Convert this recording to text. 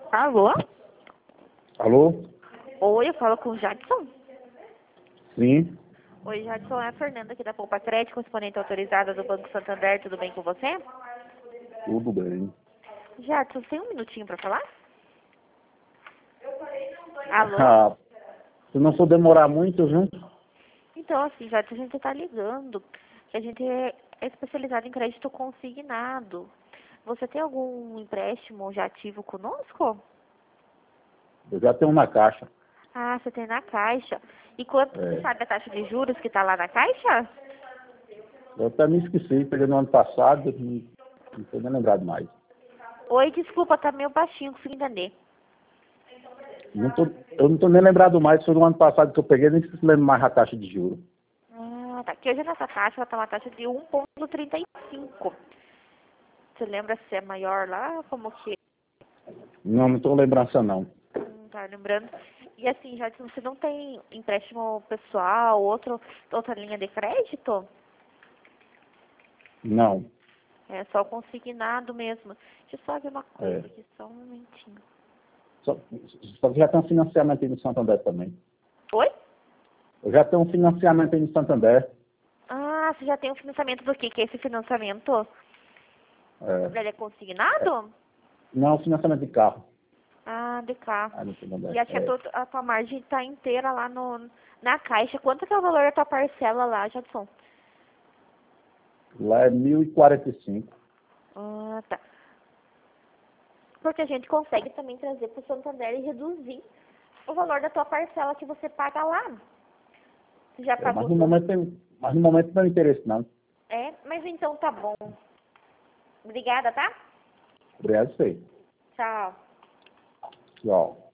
Alô? Alô? Oi, eu falo com o Jadson. Sim, Oi, Jadson, é a Fernanda aqui da Poupa Crédito, correspondente autorizada do Banco Santander. Tudo bem com você? tudo bem. Jadson, tem um minutinho para falar? Alô? Ah, se não for demorar muito, viu? Então, assim, Jadson, a gente está ligando, que a gente é especializado em crédito consignado. Você tem algum empréstimo já ativo conosco? Eu já tenho na caixa. Ah, você tem na Caixa. E quanto, você É, sabe a taxa de juros que está lá na Caixa? eu até me esqueci, peguei no ano passado, não estou nem lembrado mais. Oi, desculpa, tá meio baixinho, consegui entender. Eu não estou nem lembrado mais, foi no ano passado que eu peguei, nem se lembro mais a taxa de juros. Ah, tá. Que hoje a nossa taxa, ela tá uma taxa de 1,35. Você lembra se é maior lá? Como que... Não estou lembrança não. Tá lembrando. E assim, já você não tem empréstimo pessoal, outra linha de crédito? Não. É só consignado mesmo. Deixa eu só ver uma É. coisa aqui, só um momentinho. Só, só que já tem um financiamento aí no Santander também. Oi? Eu já tenho um financiamento aí no Santander. Ah, você já tem o financiamento do que é esse financiamento? É, Ele é consignado? não, financiamento de carro. Ah, de carro. Aí no Santander. E acho que a tua margem tá inteira lá na Caixa. Quanto que é o valor da tua parcela lá, Jadson? Lá é 1.045. Ah, tá. Porque a gente consegue também trazer para o Santander e reduzir o valor da tua parcela que você paga lá. Você já É, pagou tudo? mas no momento não tem interesse não. É, mas então tá bom. Obrigada, tá? Obrigado, sei. Tchau. Tchau.